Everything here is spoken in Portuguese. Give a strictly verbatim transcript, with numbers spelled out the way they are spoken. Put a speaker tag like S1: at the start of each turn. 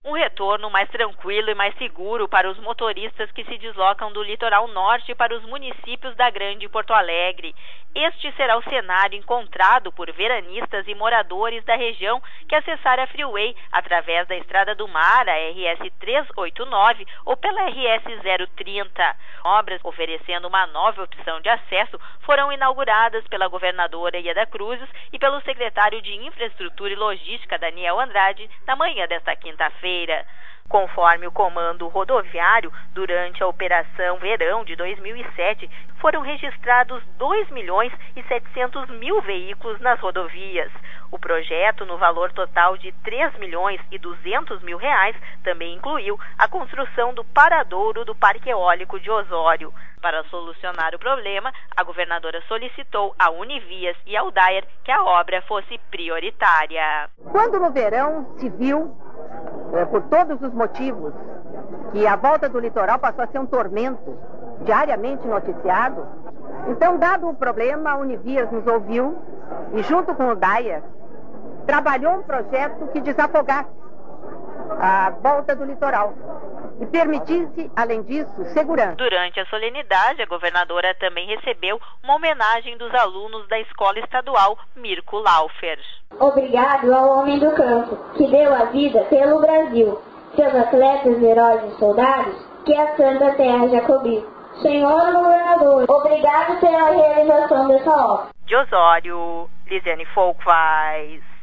S1: Um retorno mais tranquilo e mais seguro para os motoristas que se deslocam do litoral norte para os municípios da Grande Porto Alegre. Este será o cenário encontrado por veranistas e moradores da região que acessar a Freeway através da Estrada do Mar, a R S trezentos e oitenta e nove, ou pela R S zero trinta. Obras oferecendo uma nova opção de acesso foram inauguradas pela governadora Ieda Cruzes e pelo secretário de Infraestrutura e Logística, Daniel Andrade, na manhã desta quinta-feira. Conforme o Comando Rodoviário, durante a Operação Verão de dois mil e sete, foram registrados dois milhões e setecentos mil veículos nas rodovias. O projeto, no valor total de três milhões e duzentos mil reais, também incluiu a construção do paradouro do Parque Eólico de Osório. Para solucionar o problema, a governadora solicitou à Univias e ao Daer que a obra fosse prioritária.
S2: Quando no verão se viu, é, por todos os motivos, que a volta do litoral passou a ser um tormento diariamente noticiado, então, dado o problema, a Univias nos ouviu e, junto com o Daer, trabalhou um projeto que desafogasse a volta do litoral e permitisse, além disso, segurança.
S1: Durante a solenidade, a governadora também recebeu uma homenagem dos alunos da Escola Estadual Mirko Laufer.
S3: Obrigado ao homem do campo, que deu a vida pelo Brasil, seus atletas, heróis e soldados, que a Santa Terra já cobriu. Senhor governador, obrigado pela realização dessa obra.
S1: De Osório, Lisiane Folkvais.